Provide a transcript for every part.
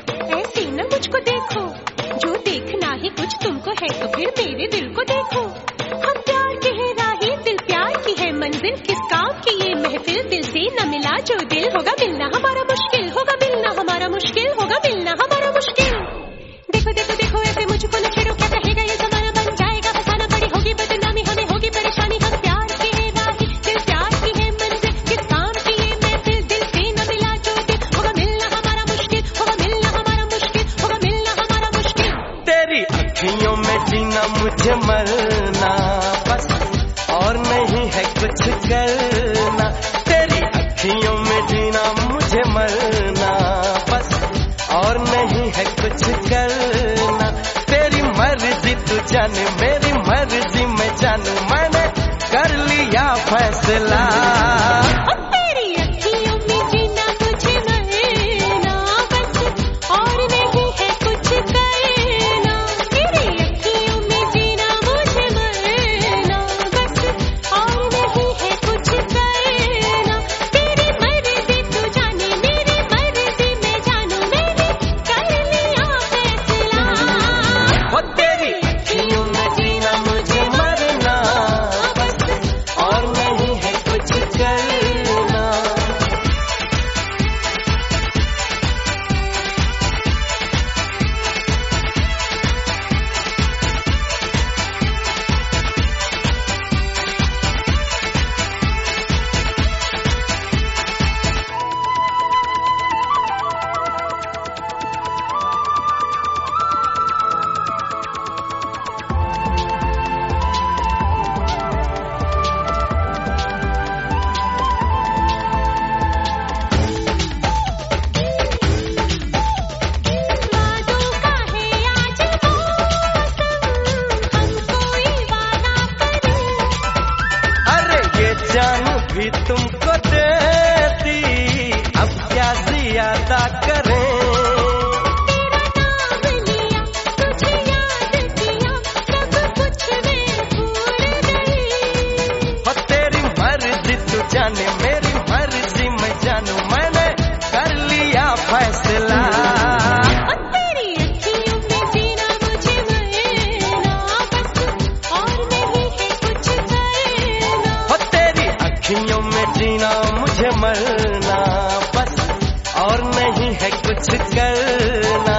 ऐसे न मुझको देखो, जो देखना ही कुछ तुमको है तो फिर मेरे दिल को देखो। हम प्यार के हैं राही, दिल प्यार की है मंजिल, किस काम की ये महफिल, दिल से न मिला जो दिल, होगा मिलना हमारा मुश्किल, होगा मिलना हमारा मुश्किल, होगा मिलना हमारा मुश्किल। देखो देखो देखो ऐसे मुझको न छेड़ो, क्या कहेगा ये जमाना, बन जाएगा फसाना, बड़ी होगी बदनामी, हमें होगी परेशानी। हम प्यार के हैं राही, दिल प्यार की है मंजिल, किस काम की ये महफिल, दिल से न मिला जो दिल, होगा मिलना हमारा मुश्किल, होगा मिलना हमारा मुश्किल, होगा मिलना हमारा मुश्किल। तेरी अखियों में जीना मुझे मरना बस, और नहीं है कुछ करना। तेरी अखियों में जीना मुझे मरना बस, और नहीं है कुछ करना। तेरी मर्जी तू जाने, मेरी मर्जी मैं जानू, मैंने कर लिया फैसला। तेरी अखियों में जीना मुझे मरना बस, और नहीं है कुछ करना। तेरी अखियों में जीना मुझे मरना बस, और नहीं है कुछ करना। तेरी मर्जी तू जाने, मेरी मर्जी मैं जानू, मैंने कर लिया फैसला। वो तेरी अखियों में जीना मुझे मरना बस, और नहीं है कुछ करना। वादों का है आज मौसम, हम कोई वादा करें। अरे ये जान भी तुमको देती, अब क्या ज्यादा करें। तेरा नाम लिया, तुझे याद किया, सब कुछ मैं भूल गई। वो तेरी मर्जी तू जाने, मेरी मर्जी मैं जानू, मैंने कर लिया फैसला। तेरी अखियों में जीना मुझे मरना बस, और नहीं है कुछ करना। वो तेरी अखियों में जीना मुझे मरना बस, और नहीं है कुछ करना।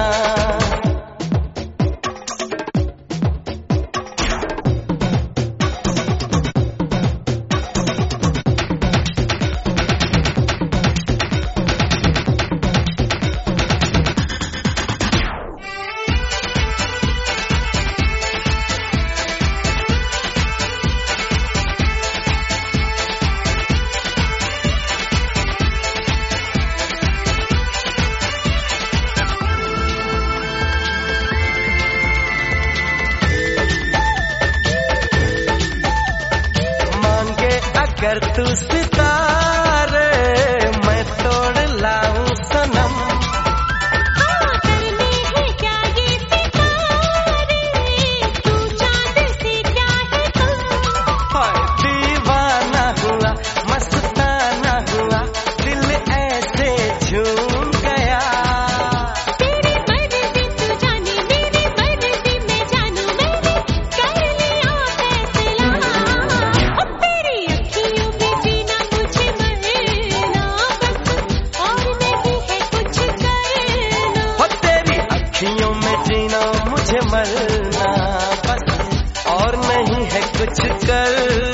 मांगे अगर तू सितारे, मैं तोड़ लाऊं सनम। हाँ करने हैं क्या ये सितारे, तू चांद से क्या है कम। हाय दीवाना हुआ, मस्ताना हुआ, दिल ऐसे झूम गया। तेरी मर्जी तू जाने, मेरी मर्जी मैं जानू, मैंने कर लिया फैसला। तेरी अखियों में जीना मुझे मरना बस, और नहीं है कुछ करना। वो तेरी अखियों में जीना मुझे मरना बस, और नहीं है कुछ करना।